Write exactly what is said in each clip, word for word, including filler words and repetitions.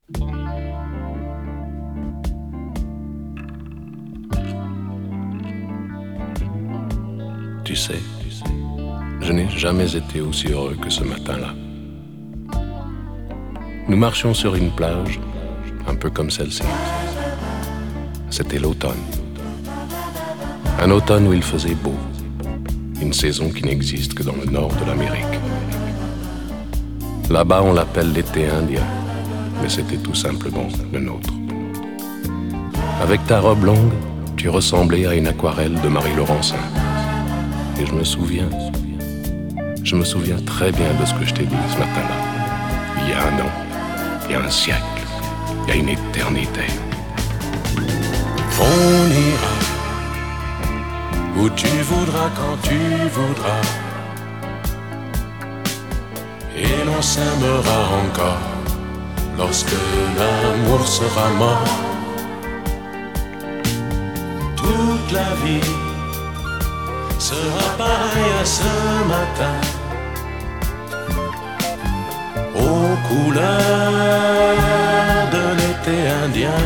Tu sais, je n'ai jamais été aussi heureux que ce matin-là. Nous marchions sur une plage, un peu comme celle-ci. C'était l'automne. Un automne où il faisait beau. Une saison qui n'existe que dans le nord de l'Amérique. Là-bas, on l'appelle l'été indien, mais c'était tout simplement le nôtre. Avec ta robe longue, tu ressemblais à une aquarelle de Marie Laurencin. Et je me souviens, je me souviens très bien de ce que je t'ai dit ce matin-là. Il y a un an, il y a un siècle, il y a une éternité. On ira où tu voudras, quand tu voudras, et l'on s'aimera encore lorsque l'amour sera mort. Toute la vie sera pareil à ce matin, aux couleurs de l'été indien.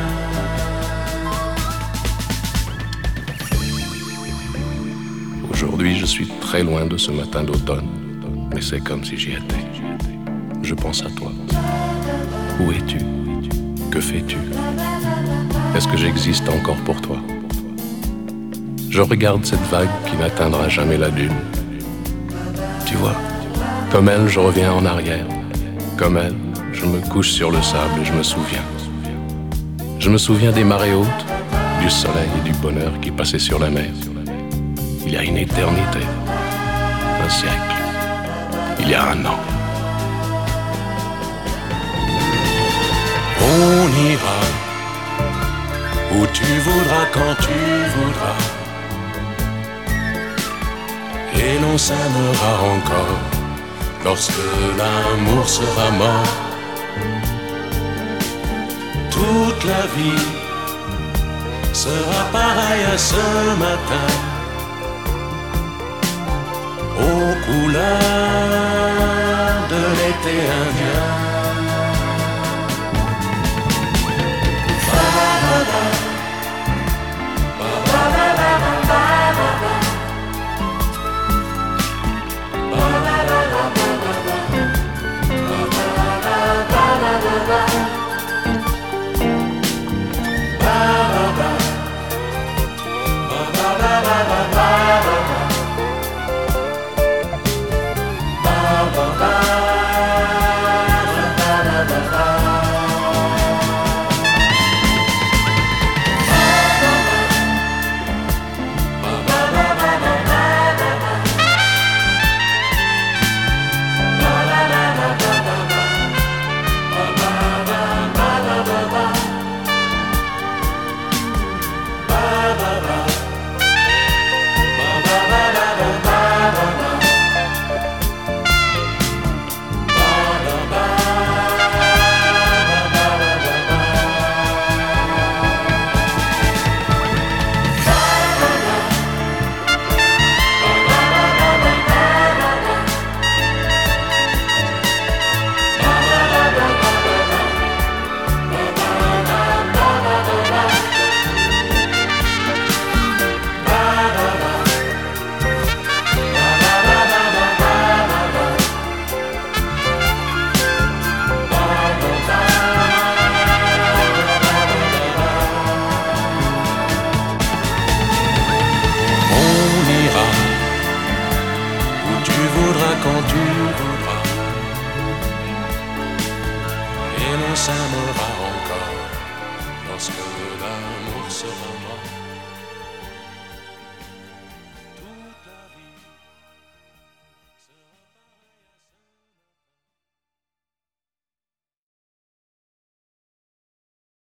Aujourd'hui, je suis très loin de ce matin d'automne, mais c'est comme si j'y étais. Je pense à toi. Où es-tu? Que fais-tu? Est-ce que j'existe encore pour toi? Je regarde cette vague qui n'atteindra jamais la dune. Tu vois, comme elle, je reviens en arrière. Comme elle, je me couche sur le sable et je me souviens. Je me souviens des marées hautes, du soleil et du bonheur qui passaient sur la mer. Il y a une éternité, un siècle, il y a un an. On ira où tu voudras, quand tu voudras, et l'on s'aimera encore lorsque l'amour sera mort. Toute la vie sera pareille à ce matin, aux couleurs de l'été indien. Quand tu voudras, et l'on s'aimera encore lorsque l'amour sera mort.